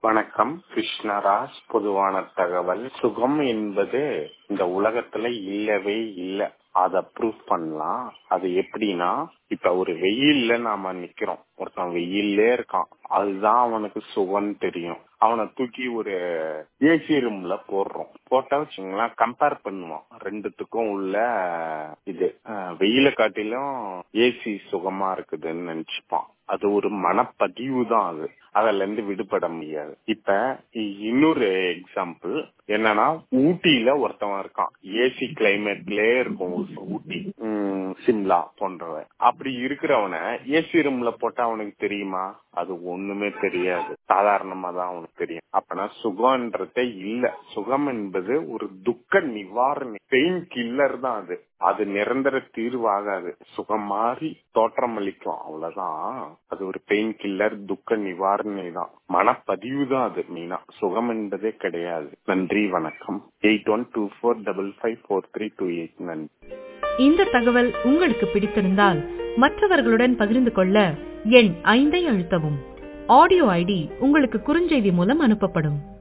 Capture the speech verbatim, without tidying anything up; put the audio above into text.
வணக்கம். கிருஷ்ணராஜ். பொதுவான தகவல். சுகம் என்பது இந்த உலகத்துல இல்லவே இல்ல. அத ப்ரூவ் பண்ணலாம். அது எப்படின்னா, இப்ப ஒரு வெயில்ல நாம நிக்கிறோம், ஒருத்தன் வெயில்லே இருக்கான், அதுதான் அவனுக்கு சுகம் தெரியும். அவனை தூக்கி ஒரு ஏசி ரூம்ல போடுறோம், போட்டா வச்சுங்களா கம்பேர் பண்ணுவான் ரெண்டுத்துக்கும் உள்ள இது. வெயில காட்டிலும் ஏசி சுகமா இருக்குதுன்னு நினைச்சுப்பான். அது ஒரு மனப்பதிவு தான். அது அதுல இருந்து விடுபட முடியாது. இப்ப இன்னொரு எக்ஸாம்பிள் என்னன்னா, ஊட்டியில ஒருத்தவன் இருக்கான், ஏசி கிளைமேட்லயே இருக்கும் ஊட்டி, சிம்லா போன்றவன். அப்படி இருக்கிறவன ஏசி ரூம்ல போட்டா அவனுக்கு தெரியுமா? அது ஒண்ணுமே தெரியாது, சாதாரணமா தான் அவனுக்கு தெரியும். அப்பனா சுகம்ன்றதே இல்ல. சுகம் என்பது ஒரு துக்க நிவாரணி, பெயின் கில்லர் தான். அது அது நிரந்தர தீர்வாகாது. சுகம் மாறி தோற்றம் அளிக்கும், அவ்வளவுதான். அது ஒரு பெயின் கில்லர், துக்க நிவாரணி தான், மனப்பதிவு தான் அது மீனா. சுகம் என்பதே கிடையாது. நன்றி, வணக்கம். Eight one two four double five four three two eight. நன்றி. இந்த தகவல் உங்களுக்கு பிடித்திருந்தால் மற்றவர்களுடன் பகிர்ந்து கொள்ள எண் ஐந்தை அழுத்தவும். ஆடியோ ஐடி உங்களுக்கு குறுஞ்செய்தி மூலம் அனுப்பப்படும்.